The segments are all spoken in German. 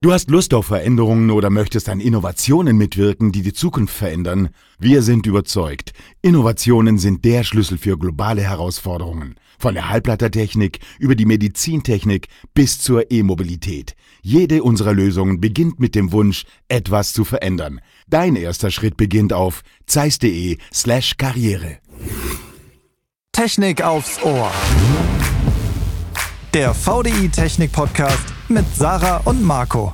Du hast Lust auf Veränderungen oder möchtest an Innovationen mitwirken, die die Zukunft verändern? Wir sind überzeugt, Innovationen sind der Schlüssel für globale Herausforderungen. Von der Halbleitertechnik über die Medizintechnik bis zur E-Mobilität. Jede unserer Lösungen beginnt mit dem Wunsch, etwas zu verändern. Dein erster Schritt beginnt auf zeiss.de/Karriere. Technik aufs Ohr. Der VDI Technik Podcast mit Sarah und Marco.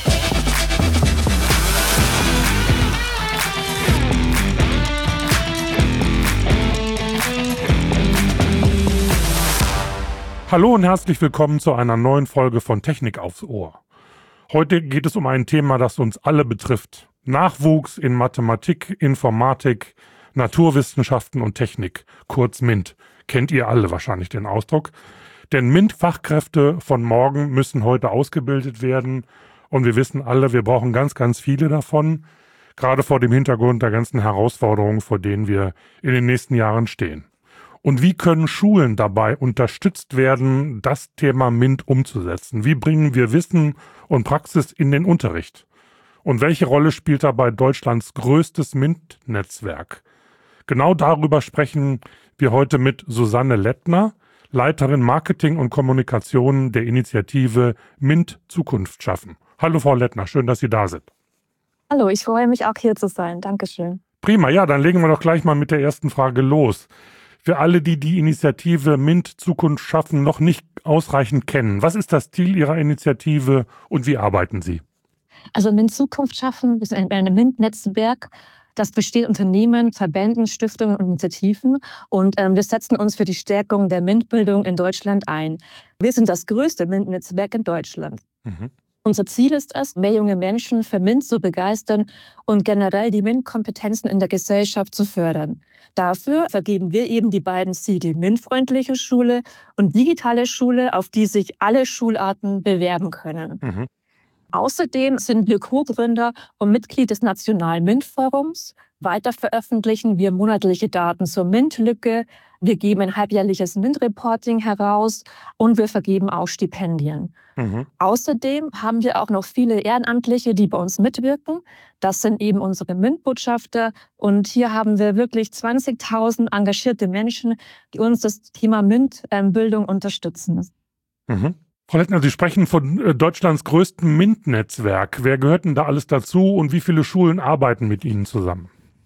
Hallo und herzlich willkommen zu einer neuen Folge von Technik aufs Ohr. Heute geht es um ein Thema, das uns alle betrifft. Nachwuchs in Mathematik, Informatik, Naturwissenschaften und Technik, kurz MINT. Kennt ihr alle wahrscheinlich den Ausdruck. Denn MINT-Fachkräfte von morgen müssen heute ausgebildet werden. Und wir wissen alle, wir brauchen ganz, ganz viele davon. Gerade vor dem Hintergrund der ganzen Herausforderungen, vor denen wir in den nächsten Jahren stehen. Und wie können Schulen dabei unterstützt werden, das Thema MINT umzusetzen? Wie bringen wir Wissen und Praxis in den Unterricht? Und welche Rolle spielt dabei Deutschlands größtes MINT-Netzwerk? Genau darüber sprechen wir heute mit Susanne Lettner, Leiterin Marketing und Kommunikation der Initiative MINT Zukunft schaffen. Hallo Frau Lettner, schön, dass Sie da sind. Hallo, ich freue mich auch hier zu sein. Dankeschön. Prima, ja, dann legen wir doch gleich mal mit der ersten Frage los. Für alle, die die Initiative MINT Zukunft schaffen noch nicht ausreichend kennen, was ist das Ziel Ihrer Initiative und wie arbeiten Sie? Also MINT Zukunft schaffen ist ein MINT-Netzwerk. Das besteht Unternehmen, Verbänden, Stiftungen und Initiativen. Und wir setzen uns für die Stärkung der MINT-Bildung in Deutschland ein. Wir sind das größte MINT-Netzwerk in Deutschland. Unser Ziel ist es, mehr junge Menschen für MINT zu begeistern und generell die MINT-Kompetenzen in der Gesellschaft zu fördern. Dafür vergeben wir eben die beiden Siegel MINT-freundliche Schule und digitale Schule, auf die sich alle Schularten bewerben können. Außerdem sind wir Co-Gründer und Mitglied des Nationalen MINT-Forums. Weiter veröffentlichen wir monatliche Daten zur MINT-Lücke. Wir geben ein halbjährliches MINT-Reporting heraus und wir vergeben auch Stipendien. Außerdem haben wir auch noch viele Ehrenamtliche, die bei uns mitwirken. Das sind eben unsere MINT-Botschafter. Und hier haben wir wirklich 20.000 engagierte Menschen, die uns das Thema MINT-Bildung unterstützen. Frau Lettner, Sie sprechen von Deutschlands größtem MINT-Netzwerk. Wer gehört denn da alles dazu und wie viele Schulen arbeiten mit Ihnen zusammen?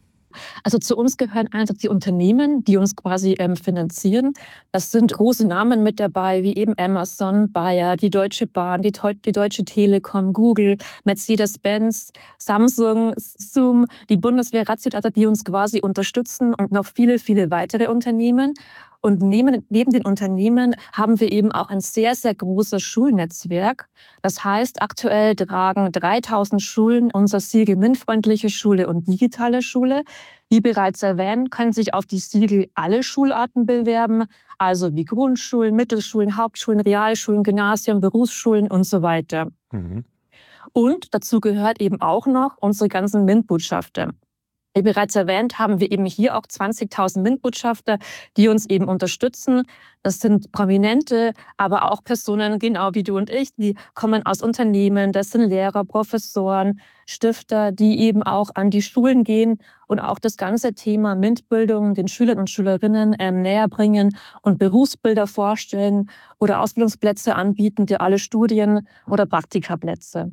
Also zu uns gehören einerseits die Unternehmen, die uns quasi finanzieren. Das sind große Namen mit dabei, wie eben Amazon, Bayer, die Deutsche Bahn, die Deutsche Telekom, Google, Mercedes-Benz, Samsung, Zoom, die Bundeswehr, Ratio, die uns quasi unterstützen und noch viele, viele weitere Unternehmen. Und neben den Unternehmen haben wir eben auch ein sehr, sehr großes Schulnetzwerk. Das heißt, aktuell tragen 3.000 Schulen unser Siegel MINT-freundliche Schule und digitale Schule. Wie bereits erwähnt, können sich auf die Siegel alle Schularten bewerben, also wie Grundschulen, Mittelschulen, Hauptschulen, Realschulen, Gymnasien, Berufsschulen und so weiter. Und dazu gehört eben auch noch unsere ganzen MINT-Botschafter. Wie bereits erwähnt, haben wir eben hier auch 20.000 MINT-Botschafter, die uns eben unterstützen. Das sind Prominente, aber auch Personen, genau wie du und ich, die kommen aus Unternehmen. Das sind Lehrer, Professoren, Stifter, die eben auch an die Schulen gehen und auch das ganze Thema MINT-Bildung den Schülern und Schülerinnen näher bringen und Berufsbilder vorstellen oder Ausbildungsplätze anbieten, duale Studien- oder Praktikaplätze.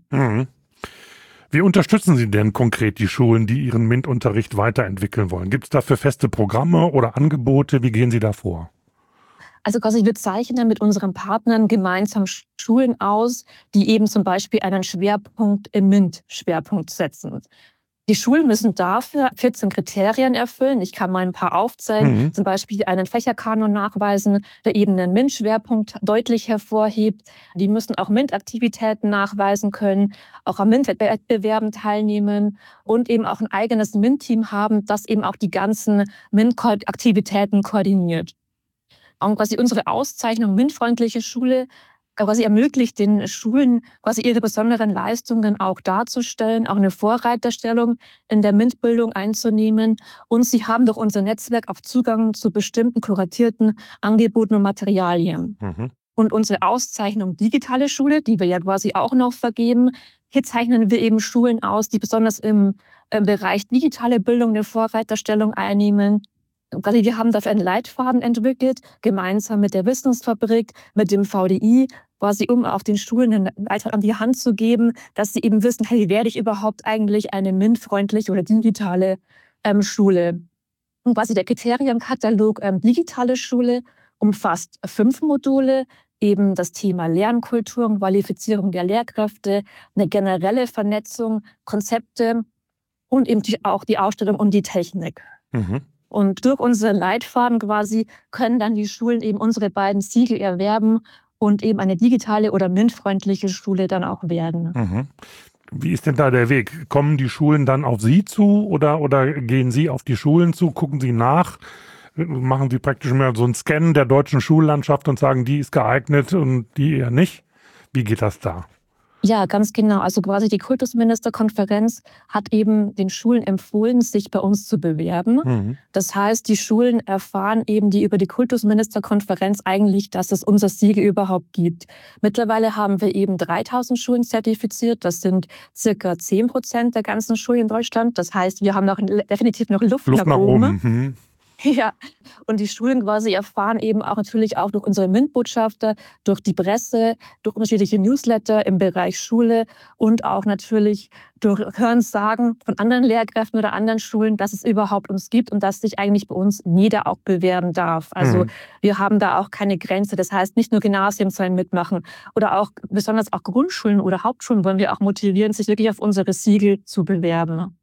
Wie unterstützen Sie denn konkret die Schulen, die ihren MINT-Unterricht weiterentwickeln wollen? Gibt es dafür feste Programme oder Angebote? Wie gehen Sie da vor? Also quasi wir zeichnen mit unseren Partnern gemeinsam Schulen aus, die eben zum Beispiel einen Schwerpunkt im MINT-Schwerpunkt setzen. Die Schulen müssen dafür 14 Kriterien erfüllen. Ich kann mal ein paar aufzählen. Zum Beispiel einen Fächerkanon nachweisen, der eben einen MINT-Schwerpunkt deutlich hervorhebt. Die müssen auch MINT-Aktivitäten nachweisen können, auch an MINT-Wettbewerben teilnehmen und eben auch ein eigenes MINT-Team haben, das eben auch die ganzen MINT-Aktivitäten koordiniert. Und quasi unsere Auszeichnung MINT-freundliche Schule quasi ermöglicht den Schulen, quasi ihre besonderen Leistungen auch darzustellen, auch eine Vorreiterstellung in der MINT-Bildung einzunehmen. Und sie haben durch unser Netzwerk auch Zugang zu bestimmten kuratierten Angeboten und Materialien. Und unsere Auszeichnung digitale Schule, die wir ja quasi auch noch vergeben, hier zeichnen wir eben Schulen aus, die besonders im Bereich digitale Bildung eine Vorreiterstellung einnehmen. Wir haben dafür einen Leitfaden entwickelt, gemeinsam mit der Wissensfabrik, mit dem VDI, quasi um auch den Schulen einen Leitfaden an die Hand zu geben, dass sie eben wissen, hey, wie werde ich überhaupt eigentlich eine MINT-freundliche oder digitale Schule? Und quasi der Kriterienkatalog digitale Schule umfasst 5 Module, eben das Thema Lernkultur und Qualifizierung der Lehrkräfte, eine generelle Vernetzung, Konzepte und eben auch die Ausstattung und die Technik. Und durch unseren Leitfaden quasi können dann die Schulen eben unsere beiden Siegel erwerben und eben eine digitale oder MINT-freundliche Schule dann auch werden. Wie ist denn da der Weg? Kommen die Schulen dann auf Sie zu oder gehen Sie auf die Schulen zu, gucken Sie nach? Machen Sie praktisch mehr so einen Scan der deutschen Schullandschaft und sagen, die ist geeignet und die eher nicht? Wie geht das da? Ja, ganz genau. Also quasi die Kultusministerkonferenz hat eben den Schulen empfohlen, sich bei uns zu bewerben. Das heißt, die Schulen erfahren eben über die Kultusministerkonferenz eigentlich, dass es unser Siegel überhaupt gibt. Mittlerweile haben wir eben 3000 Schulen zertifiziert. Das sind circa 10% der ganzen Schulen in Deutschland. Das heißt, wir haben definitiv noch Luft nach oben. Ja, und die Schulen quasi erfahren eben auch natürlich auch durch unsere MINT-Botschafter, durch die Presse, durch unterschiedliche Newsletter im Bereich Schule und auch natürlich durch Hörensagen von anderen Lehrkräften oder anderen Schulen, dass es überhaupt uns gibt und dass sich eigentlich bei uns jeder auch bewerben darf. Also wir haben da auch keine Grenze. Das heißt, nicht nur Gymnasien sollen mitmachen oder auch besonders auch Grundschulen oder Hauptschulen wollen wir auch motivieren, sich wirklich auf unsere Siegel zu bewerben.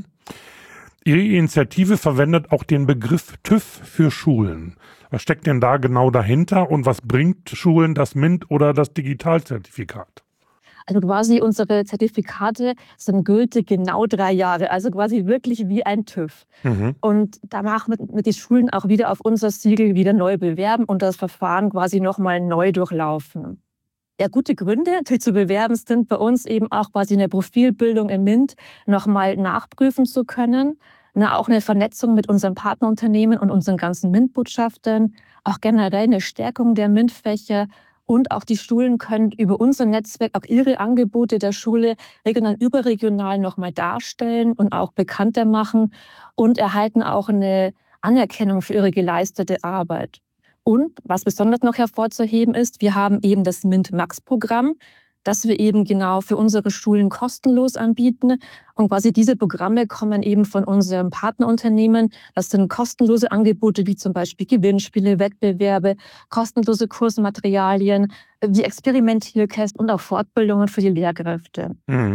Ihre Initiative verwendet auch den Begriff TÜV für Schulen. Was steckt denn da genau dahinter und was bringt Schulen das MINT oder das Digitalzertifikat? Also quasi unsere Zertifikate sind gültig genau 3 Jahre, also quasi wirklich wie ein TÜV. Und danach mit die Schulen auch wieder auf unser Siegel wieder neu bewerben und das Verfahren quasi nochmal neu durchlaufen. Ja, gute Gründe natürlich zu bewerben sind bei uns eben auch quasi eine Profilbildung im MINT nochmal nachprüfen zu können. Auch eine Vernetzung mit unseren Partnerunternehmen und unseren ganzen MINT-Botschaftern. Auch generell eine Stärkung der MINT-Fächer. Und auch die Schulen können über unser Netzwerk auch ihre Angebote der Schule regional, überregional nochmal darstellen und auch bekannter machen und erhalten auch eine Anerkennung für ihre geleistete Arbeit. Und was besonders noch hervorzuheben ist, wir haben eben das MINT-Max-Programm, das wir eben genau für unsere Schulen kostenlos anbieten. Und quasi diese Programme kommen eben von unserem Partnerunternehmen. Das sind kostenlose Angebote wie zum Beispiel Gewinnspiele, Wettbewerbe, kostenlose Kursmaterialien, wie Experimentierkästen und auch Fortbildungen für die Lehrkräfte.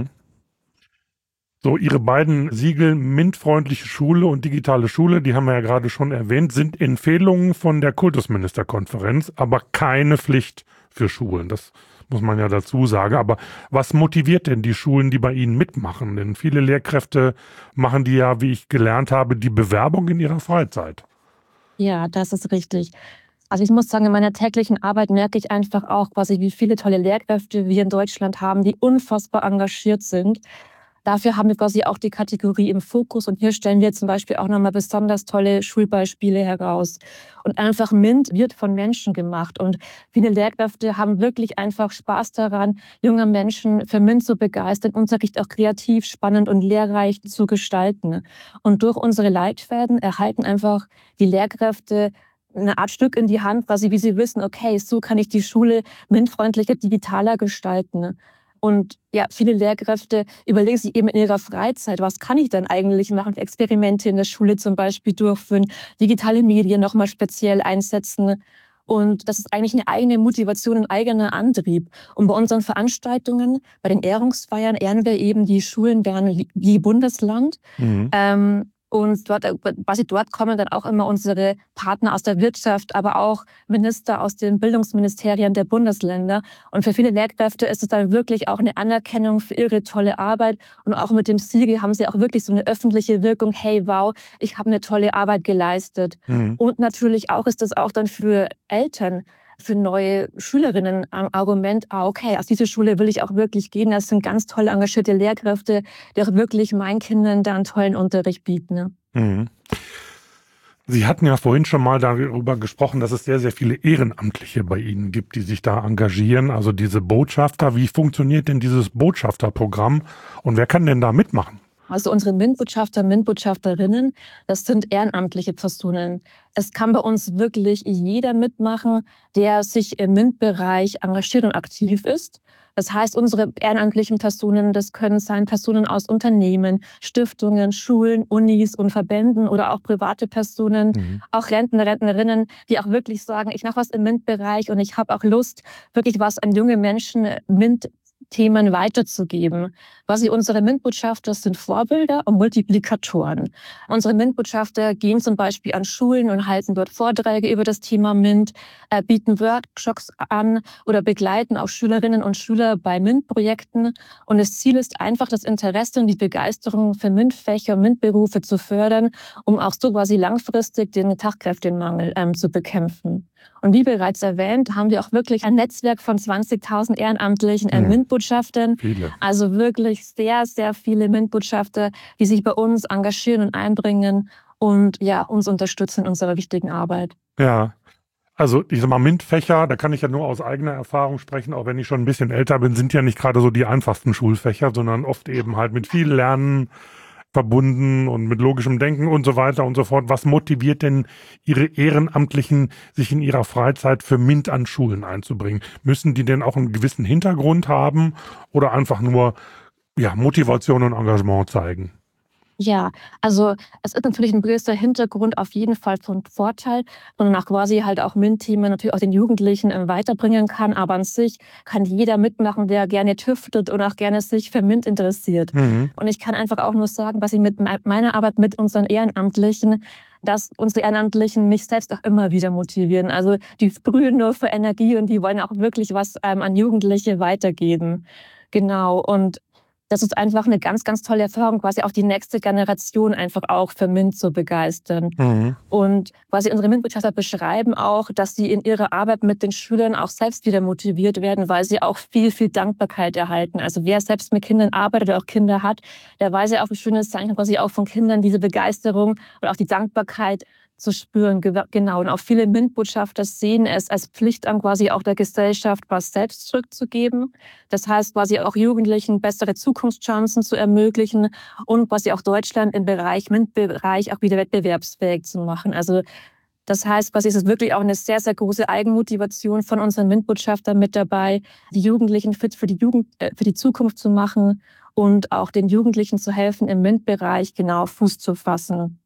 So, Ihre beiden Siegel MINT-freundliche Schule und digitale Schule, die haben wir ja gerade schon erwähnt, sind Empfehlungen von der Kultusministerkonferenz, aber keine Pflicht für Schulen. Das muss man ja dazu sagen. Aber was motiviert denn die Schulen, die bei Ihnen mitmachen? Denn viele Lehrkräfte machen die ja, wie ich gelernt habe, die Bewerbung in ihrer Freizeit. Ja, das ist richtig. Also ich muss sagen, in meiner täglichen Arbeit merke ich einfach auch quasi, wie viele tolle Lehrkräfte wir in Deutschland haben, die unfassbar engagiert sind. Dafür haben wir quasi auch die Kategorie im Fokus und hier stellen wir zum Beispiel auch nochmal besonders tolle Schulbeispiele heraus. Und einfach MINT wird von Menschen gemacht und viele Lehrkräfte haben wirklich einfach Spaß daran, junge Menschen für MINT zu begeistern, Unterricht auch kreativ, spannend und lehrreich zu gestalten. Und durch unsere Leitfäden erhalten einfach die Lehrkräfte eine Art Stück in die Hand, quasi wie sie wissen, okay, so kann ich die Schule MINT-freundlicher, digitaler gestalten. Und ja, viele Lehrkräfte überlegen sich eben in ihrer Freizeit, was kann ich denn eigentlich machen? Experimente in der Schule zum Beispiel durchführen, digitale Medien nochmal speziell einsetzen. Und das ist eigentlich eine eigene Motivation, ein eigener Antrieb. Und bei unseren Veranstaltungen, bei den Ehrungsfeiern, ehren wir eben die Schulen wie Bundesland. Und dort kommen dann auch immer unsere Partner aus der Wirtschaft, aber auch Minister aus den Bildungsministerien der Bundesländer. Und für viele Lehrkräfte ist es dann wirklich auch eine Anerkennung für ihre tolle Arbeit. Und auch mit dem Siegel haben sie auch wirklich so eine öffentliche Wirkung. Hey, wow, ich habe eine tolle Arbeit geleistet. Und natürlich auch ist das auch dann für Eltern, für neue Schülerinnen ein Argument, okay, aus dieser Schule will ich auch wirklich gehen. Das sind ganz toll engagierte Lehrkräfte, die auch wirklich meinen Kindern da einen tollen Unterricht bieten. Sie hatten ja vorhin schon mal darüber gesprochen, dass es sehr, sehr viele Ehrenamtliche bei Ihnen gibt, die sich da engagieren, also diese Botschafter. Wie funktioniert denn dieses Botschafterprogramm und wer kann denn da mitmachen? Also unsere MINT-Botschafter, MINT-Botschafterinnen, das sind ehrenamtliche Personen. Es kann bei uns wirklich jeder mitmachen, der sich im MINT-Bereich engagiert und aktiv ist. Das heißt, unsere ehrenamtlichen Personen, das können sein Personen aus Unternehmen, Stiftungen, Schulen, Unis und Verbänden oder auch private Personen, auch Rentner, Rentnerinnen, die auch wirklich sagen, ich mache was im MINT-Bereich und ich habe auch Lust, wirklich was an junge Menschen MINT-Themen weiterzugeben. Quasi unsere MINT-Botschafter sind Vorbilder und Multiplikatoren. Unsere MINT-Botschafter gehen zum Beispiel an Schulen und halten dort Vorträge über das Thema MINT, bieten Workshops an oder begleiten auch Schülerinnen und Schüler bei MINT-Projekten. Und das Ziel ist einfach, das Interesse und die Begeisterung für MINT-Fächer, MINT-Berufe zu fördern, um auch so quasi langfristig den Fachkräftemangel zu bekämpfen. Und wie bereits erwähnt, haben wir auch wirklich ein Netzwerk von 20.000 ehrenamtlichen MINT-Botschaftern. Viele. Also wirklich sehr, sehr viele MINT-Botschafter, die sich bei uns engagieren und einbringen und ja, uns unterstützen in unserer wichtigen Arbeit. Ja, also ich sag mal, MINT-Fächer, da kann ich ja nur aus eigener Erfahrung sprechen, auch wenn ich schon ein bisschen älter bin, sind ja nicht gerade so die einfachsten Schulfächer, sondern oft eben halt mit viel Lernen verbunden und mit logischem Denken und so weiter und so fort. Was motiviert denn Ihre Ehrenamtlichen, sich in ihrer Freizeit für MINT an Schulen einzubringen? Müssen die denn auch einen gewissen Hintergrund haben oder einfach nur Motivation und Engagement zeigen? Ja, also es ist natürlich ein gewisser Hintergrund auf jeden Fall von Vorteil, sondern auch quasi halt auch MINT-Themen natürlich auch den Jugendlichen weiterbringen kann. Aber an sich kann jeder mitmachen, der gerne tüftelt und auch gerne sich für MINT interessiert. Und ich kann einfach auch nur sagen, was ich mit meiner Arbeit mit unseren Ehrenamtlichen, dass unsere Ehrenamtlichen mich selbst auch immer wieder motivieren. Also die sprühen nur für Energie und die wollen auch wirklich was an Jugendliche weitergeben. Genau. Und das ist einfach eine ganz, ganz tolle Erfahrung, quasi auch die nächste Generation einfach auch für MINT zu begeistern. Und quasi unsere MINT-Botschafter beschreiben auch, dass sie in ihrer Arbeit mit den Schülern auch selbst wieder motiviert werden, weil sie auch viel, viel Dankbarkeit erhalten. Also wer selbst mit Kindern arbeitet oder auch Kinder hat, der weiß ja auch, wie schön es sein kann, quasi auch von Kindern diese Begeisterung und auch die Dankbarkeit zu spüren. Genau. Und auch viele MINT-Botschafter sehen es als Pflicht an, quasi auch der Gesellschaft was selbst zurückzugeben. Das heißt, quasi auch Jugendlichen bessere Zukunftschancen zu ermöglichen und quasi auch Deutschland im MINT-Bereich auch wieder wettbewerbsfähig zu machen. Also das heißt, quasi ist es wirklich auch eine sehr, sehr große Eigenmotivation von unseren MINT-Botschaftern mit dabei, die Jugendlichen fit für die Zukunft zu machen und auch den Jugendlichen zu helfen, im MINT-Bereich genau Fuß zu fassen.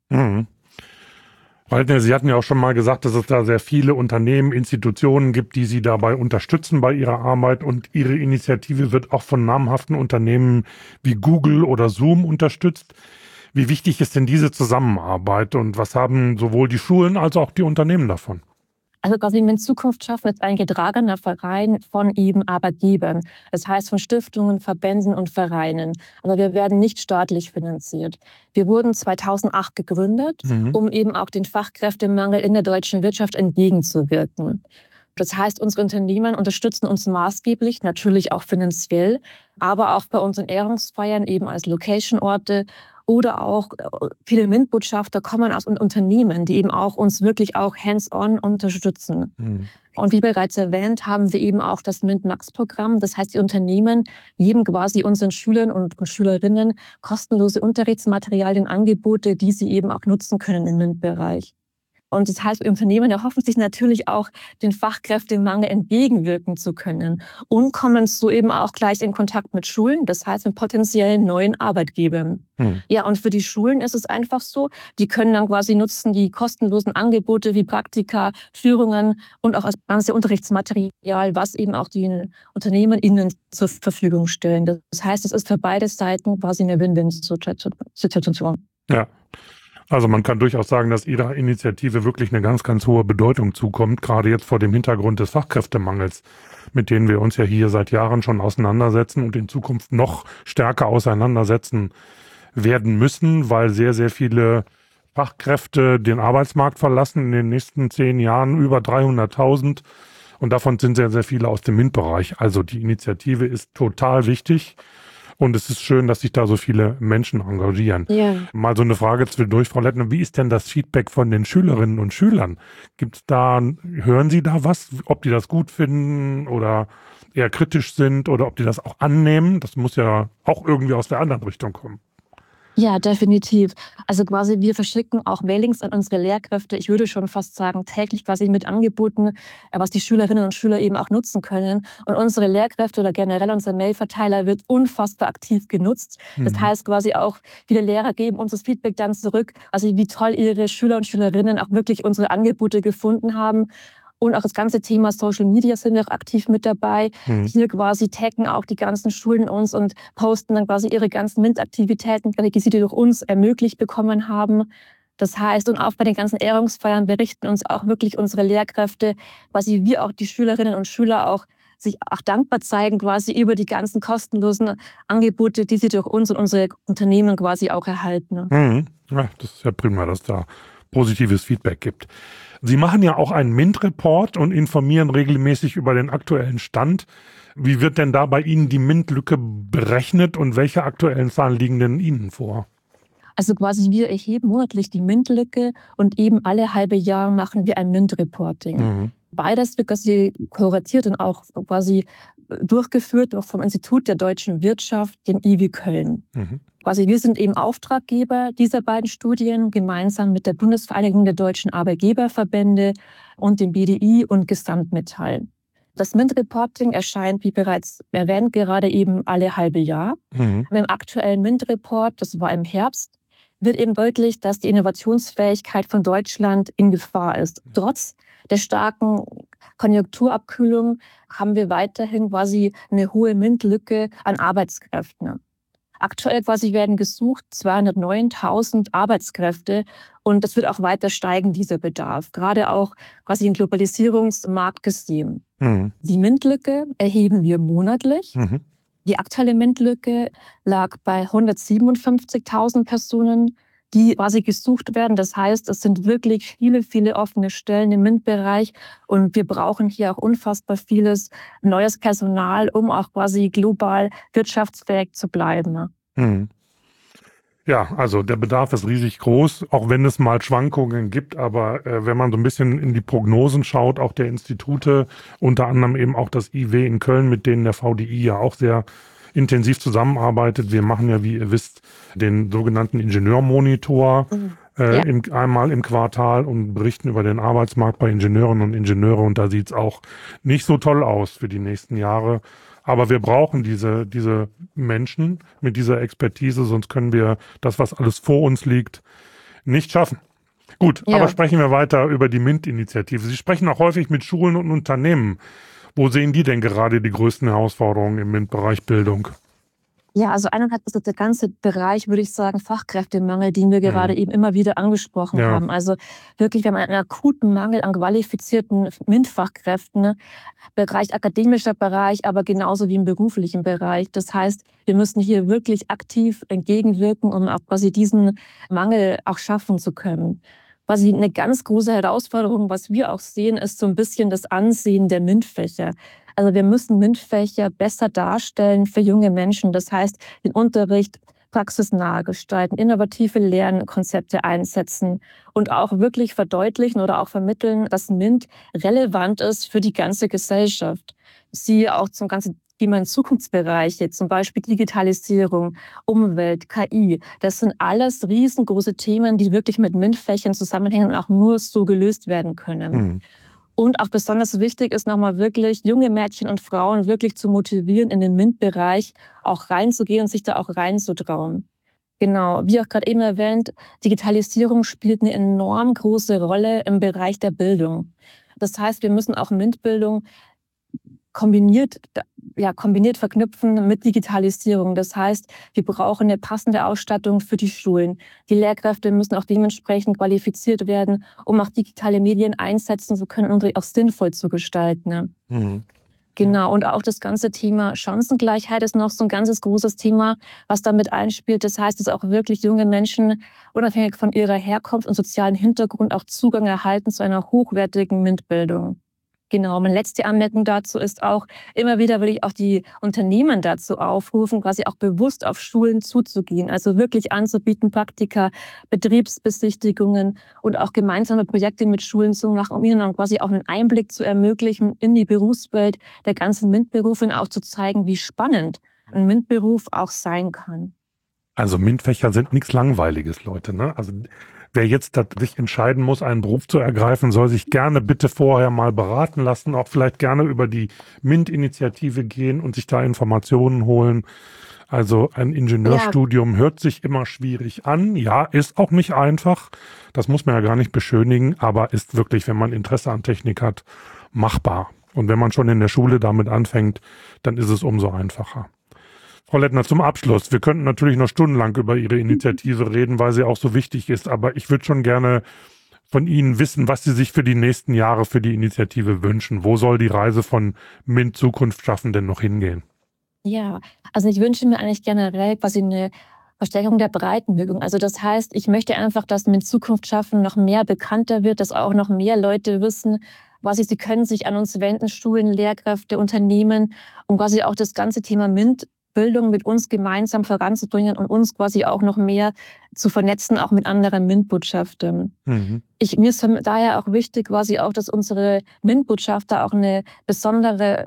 Sie hatten ja auch schon mal gesagt, dass es da sehr viele Unternehmen, Institutionen gibt, die Sie dabei unterstützen bei Ihrer Arbeit. Und Ihre Initiative wird auch von namhaften Unternehmen wie Google oder Zoom unterstützt. Wie wichtig ist denn diese Zusammenarbeit und was haben sowohl die Schulen als auch die Unternehmen davon? Also quasi MINT Zukunft schaffen ist ein getragener Verein von eben Arbeitgebern. Das heißt von Stiftungen, Verbänden und Vereinen. Aber wir werden nicht staatlich finanziert. Wir wurden 2008 gegründet, um eben auch den Fachkräftemangel in der deutschen Wirtschaft entgegenzuwirken. Das heißt, unsere Unternehmen unterstützen uns maßgeblich, natürlich auch finanziell, aber auch bei unseren Ehrungsfeiern eben als Location-Orte. Oder auch viele MINT-Botschafter kommen aus Unternehmen, die eben auch uns wirklich auch hands-on unterstützen. Und wie bereits erwähnt, haben wir eben auch das MINT-Max-Programm. Das heißt, die Unternehmen geben quasi unseren Schülern und Schülerinnen kostenlose Unterrichtsmaterialien, Angebote, die sie eben auch nutzen können im MINT-Bereich. Und das heißt, Unternehmen erhoffen sich natürlich auch, den Fachkräftemangel entgegenwirken zu können und kommen so eben auch gleich in Kontakt mit Schulen, das heißt mit potenziellen neuen Arbeitgebern. Ja, und für die Schulen ist es einfach so, die können dann quasi nutzen die kostenlosen Angebote wie Praktika, Führungen und auch das ganze Unterrichtsmaterial, was eben auch die Unternehmen ihnen zur Verfügung stellen. Das heißt, es ist für beide Seiten quasi eine Win-Win-Situation. Ja. Also man kann durchaus sagen, dass Ihrer Initiative wirklich eine ganz, ganz hohe Bedeutung zukommt, gerade jetzt vor dem Hintergrund des Fachkräftemangels, mit denen wir uns ja hier seit Jahren schon auseinandersetzen und in Zukunft noch stärker auseinandersetzen werden müssen, weil sehr, sehr viele Fachkräfte den Arbeitsmarkt verlassen in den nächsten 10 Jahren, über 300.000. Und davon sind sehr, sehr viele aus dem MINT-Bereich. Also die Initiative ist total wichtig. Und es ist schön, dass sich da so viele Menschen engagieren. Ja. Mal so eine Frage zwischendurch, Frau Lettner, wie ist denn das Feedback von den Schülerinnen und Schülern? Hören Sie da was, ob die das gut finden oder eher kritisch sind oder ob die das auch annehmen? Das muss ja auch irgendwie aus der anderen Richtung kommen. Ja, definitiv. Also quasi wir verschicken auch Mailings an unsere Lehrkräfte. Ich würde schon fast sagen, täglich quasi mit Angeboten, was die Schülerinnen und Schüler eben auch nutzen können. Und unsere Lehrkräfte oder generell unser Mailverteiler wird unfassbar aktiv genutzt. Das heißt quasi auch, viele Lehrer geben uns das Feedback dann zurück, also wie toll ihre Schüler und Schülerinnen auch wirklich unsere Angebote gefunden haben. Und auch das ganze Thema Social Media sind wir auch aktiv mit dabei. Hier quasi taggen auch die ganzen Schulen uns und posten dann quasi ihre ganzen MINT-Aktivitäten, die sie durch uns ermöglicht bekommen haben. Das heißt, und auch bei den ganzen Ehrungsfeiern berichten uns auch wirklich unsere Lehrkräfte, quasi wie auch die Schülerinnen und Schüler auch sich auch dankbar zeigen quasi über die ganzen kostenlosen Angebote, die sie durch uns und unsere Unternehmen quasi auch erhalten. Ja, das ist ja prima, dass da positives Feedback gibt. Sie machen ja auch einen MINT-Report und informieren regelmäßig über den aktuellen Stand. Wie wird denn da bei Ihnen die MINT-Lücke berechnet und welche aktuellen Zahlen liegen denn Ihnen vor? Also quasi wir erheben monatlich die MINT-Lücke und eben alle halbe Jahr machen wir ein MINT-Reporting. Beides wird quasi kuratiert und auch quasi durchgeführt auch vom Institut der deutschen Wirtschaft, dem IWI Köln. Quasi wir sind eben Auftraggeber dieser beiden Studien gemeinsam mit der Bundesvereinigung der deutschen Arbeitgeberverbände und dem BDI und Gesamtmetall. Das MINT-Reporting erscheint, wie bereits erwähnt, gerade eben alle halbe Jahr. Im aktuellen MINT-Report, das war im Herbst, wird eben deutlich, dass die Innovationsfähigkeit von Deutschland in Gefahr ist. Trotz der starken Konjunkturabkühlung haben wir weiterhin quasi eine hohe MINT-Lücke an Arbeitskräften. Aktuell quasi werden gesucht 209.000 Arbeitskräfte und das wird auch weiter steigen, dieser Bedarf. Gerade auch quasi im Globalisierungsmarkt gesehen. Die MINT-Lücke erheben wir monatlich. Die aktuelle MINT-Lücke lag bei 157.000 Personen, die quasi gesucht werden. Das heißt, es sind wirklich viele, viele offene Stellen im MINT-Bereich und wir brauchen hier auch unfassbar vieles neues Personal, um auch quasi global wirtschaftsfähig zu bleiben. Ja, also der Bedarf ist riesig groß, auch wenn es mal Schwankungen gibt. Aber wenn man so ein bisschen in die Prognosen schaut, auch der Institute, unter anderem eben auch das IW in Köln, mit denen der VDI ja auch sehr intensiv zusammenarbeitet. Wir machen ja, wie ihr wisst, den sogenannten Ingenieurmonitor einmal im Quartal und berichten über den Arbeitsmarkt bei Ingenieurinnen und Ingenieure. Und da sieht es auch nicht so toll aus für die nächsten Jahre. Aber wir brauchen diese Menschen mit dieser Expertise, sonst können wir das, was alles vor uns liegt, nicht schaffen. Gut, aber sprechen wir weiter über die MINT-Initiative. Sie sprechen auch häufig mit Schulen und Unternehmen. Wo sehen die denn gerade die größten Herausforderungen im MINT-Bereich Bildung? Ja, also eineinhalb ist der ganze Bereich, würde ich sagen, Fachkräftemangel, den wir gerade eben immer wieder angesprochen haben. Also wirklich, wir haben einen akuten Mangel an qualifizierten MINT-Fachkräften, Bereich akademischer Bereich, aber genauso wie im beruflichen Bereich. Das heißt, wir müssen hier wirklich aktiv entgegenwirken, um auch quasi diesen Mangel auch schaffen zu können. Quasi eine ganz große Herausforderung, was wir auch sehen, ist so ein bisschen das Ansehen der MINT-Fächer. Also wir müssen MINT-Fächer besser darstellen für junge Menschen. Das heißt, den Unterricht praxisnah gestalten, innovative Lernkonzepte einsetzen und auch wirklich verdeutlichen oder auch vermitteln, dass MINT relevant ist für die ganze Gesellschaft. Sie auch zum ganzen Thema in Zukunftsbereiche, zum Beispiel Digitalisierung, Umwelt, KI. Das sind alles riesengroße Themen, die wirklich mit MINT-Fächern zusammenhängen und auch nur so gelöst werden können. Und auch besonders wichtig ist nochmal wirklich, junge Mädchen und Frauen wirklich zu motivieren, in den MINT-Bereich auch reinzugehen und sich da auch reinzutrauen. Genau, wie auch gerade eben erwähnt, Digitalisierung spielt eine enorm große Rolle im Bereich der Bildung. Das heißt, wir müssen auch MINT-Bildung kombiniert verknüpfen mit Digitalisierung. Das heißt, wir brauchen eine passende Ausstattung für die Schulen. Die Lehrkräfte müssen auch dementsprechend qualifiziert werden, um auch digitale Medien einsetzen zu können und auch sinnvoll zu gestalten. Genau, und auch das ganze Thema Chancengleichheit ist noch so ein ganzes großes Thema, was damit einspielt. Das heißt, dass auch wirklich junge Menschen, unabhängig von ihrer Herkunft und sozialen Hintergrund, auch Zugang erhalten zu einer hochwertigen MINT-Bildung. Genau, meine letzte Anmerkung dazu ist auch, immer wieder will ich auch die Unternehmen dazu aufrufen, quasi auch bewusst auf Schulen zuzugehen. Also wirklich anzubieten, Praktika, Betriebsbesichtigungen und auch gemeinsame Projekte mit Schulen zu machen, um ihnen dann quasi auch einen Einblick zu ermöglichen in die Berufswelt der ganzen MINT-Berufe und auch zu zeigen, wie spannend ein MINT-Beruf auch sein kann. Also MINT-Fächer sind nichts Langweiliges, Leute, ne? Also wer jetzt sich entscheiden muss, einen Beruf zu ergreifen, soll sich gerne bitte vorher mal beraten lassen, auch vielleicht gerne über die MINT-Initiative gehen und sich da Informationen holen. Also ein Ingenieurstudium hört sich immer schwierig an. Ja, ist auch nicht einfach. Das muss man ja gar nicht beschönigen, aber ist wirklich, wenn man Interesse an Technik hat, machbar. Und wenn man schon in der Schule damit anfängt, dann ist es umso einfacher. Frau Lettner, zum Abschluss. Wir könnten natürlich noch stundenlang über Ihre Initiative reden, weil sie auch so wichtig ist. Aber ich würde schon gerne von Ihnen wissen, was Sie sich für die nächsten Jahre für die Initiative wünschen. Wo soll die Reise von MINT Zukunft schaffen denn noch hingehen? Ja, also ich wünsche mir eigentlich generell quasi eine Verstärkung der Breitenwirkung. Also das heißt, ich möchte einfach, dass MINT Zukunft schaffen noch mehr bekannter wird, dass auch noch mehr Leute wissen, quasi sie können sich an uns wenden, Schulen, Lehrkräfte, Unternehmen, um quasi auch das ganze Thema MINT-Bildung mit uns gemeinsam voranzubringen und uns quasi auch noch mehr zu vernetzen, auch mit anderen MINT-Botschaftern. Mir ist daher auch wichtig, quasi auch, dass unsere MINT-Botschafter auch eine besondere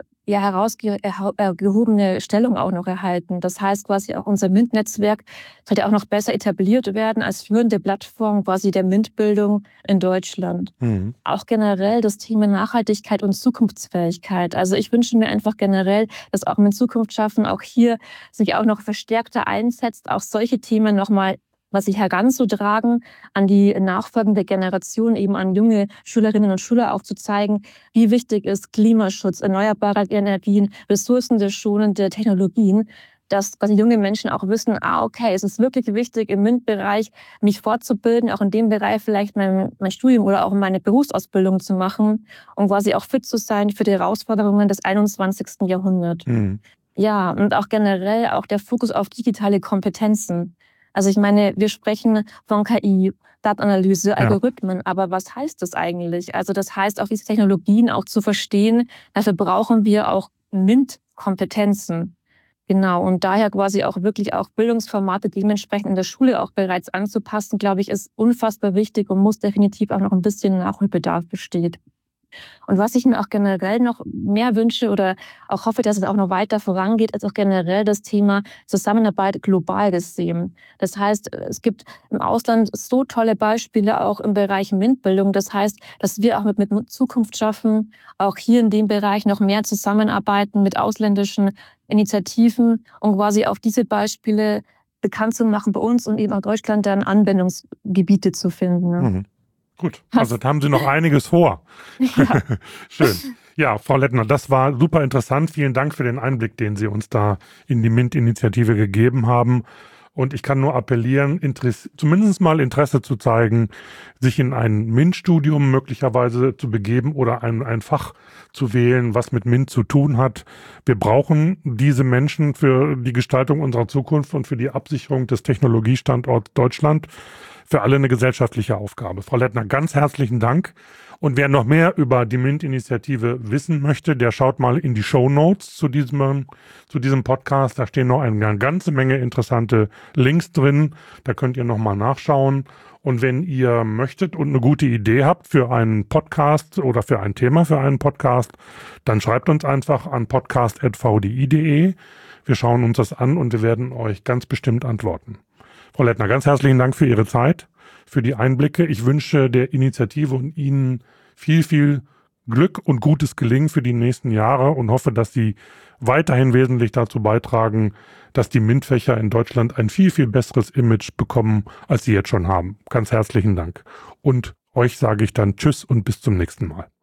herausgehobene Stellung auch noch erhalten. Das heißt quasi auch unser MINT-Netzwerk sollte auch noch besser etabliert werden als führende Plattform quasi der MINT-Bildung in Deutschland. Auch generell das Thema Nachhaltigkeit und Zukunftsfähigkeit. Also ich wünsche mir einfach generell, dass auch MINT Zukunft schaffen, auch hier sich auch noch verstärkter einsetzt, auch solche Themen nochmal quasi heranzutragen, an die nachfolgende Generation, eben an junge Schülerinnen und Schüler auch zu zeigen, wie wichtig ist Klimaschutz, erneuerbare Energien, ressourcenschonende Technologien, dass quasi junge Menschen auch wissen, okay, es ist wirklich wichtig im MINT-Bereich, mich fortzubilden, auch in dem Bereich vielleicht mein Studium oder auch meine Berufsausbildung zu machen, um quasi auch fit zu sein für die Herausforderungen des 21. Jahrhunderts. Ja, und auch generell auch der Fokus auf digitale Kompetenzen. Also ich meine, wir sprechen von KI, Datenanalyse, Algorithmen, aber was heißt das eigentlich? Also das heißt auch, diese Technologien auch zu verstehen, dafür brauchen wir auch MINT-Kompetenzen. Genau, und daher quasi auch wirklich auch Bildungsformate dementsprechend in der Schule auch bereits anzupassen, glaube ich, ist unfassbar wichtig und muss definitiv auch noch ein bisschen Nachholbedarf bestehen. Und was ich mir auch generell noch mehr wünsche oder auch hoffe, dass es auch noch weiter vorangeht, ist auch generell das Thema Zusammenarbeit global gesehen. Das heißt, es gibt im Ausland so tolle Beispiele auch im Bereich MINT-Bildung. Das heißt, dass wir auch mit Zukunft schaffen, auch hier in dem Bereich noch mehr zusammenarbeiten mit ausländischen Initiativen, um quasi auf diese Beispiele bekannt zu machen bei uns und eben auch Deutschland dann Anwendungsgebiete zu finden. Gut, also da haben Sie noch einiges vor. Ja. Schön. Ja, Frau Lettner, das war super interessant. Vielen Dank für den Einblick, den Sie uns da in die MINT-Initiative gegeben haben. Und ich kann nur appellieren, zumindest mal Interesse zu zeigen, sich in ein MINT-Studium möglicherweise zu begeben oder ein Fach zu wählen, was mit MINT zu tun hat. Wir brauchen diese Menschen für die Gestaltung unserer Zukunft und für die Absicherung des Technologiestandorts Deutschland. Für alle eine gesellschaftliche Aufgabe. Frau Lettner, ganz herzlichen Dank. Und wer noch mehr über die MINT-Initiative wissen möchte, der schaut mal in die Shownotes zu diesem Podcast. Da stehen noch eine ganze Menge interessante Links drin. Da könnt ihr nochmal nachschauen. Und wenn ihr möchtet und eine gute Idee habt für einen Podcast oder für ein Thema für einen Podcast, dann schreibt uns einfach an podcast@vdi.de. Wir schauen uns das an und wir werden euch ganz bestimmt antworten. Frau Lettner, ganz herzlichen Dank für Ihre Zeit, für die Einblicke. Ich wünsche der Initiative und Ihnen viel, viel Glück und gutes Gelingen für die nächsten Jahre und hoffe, dass Sie weiterhin wesentlich dazu beitragen, dass die MINT-Fächer in Deutschland ein viel, viel besseres Image bekommen, als sie jetzt schon haben. Ganz herzlichen Dank. Und euch sage ich dann Tschüss und bis zum nächsten Mal.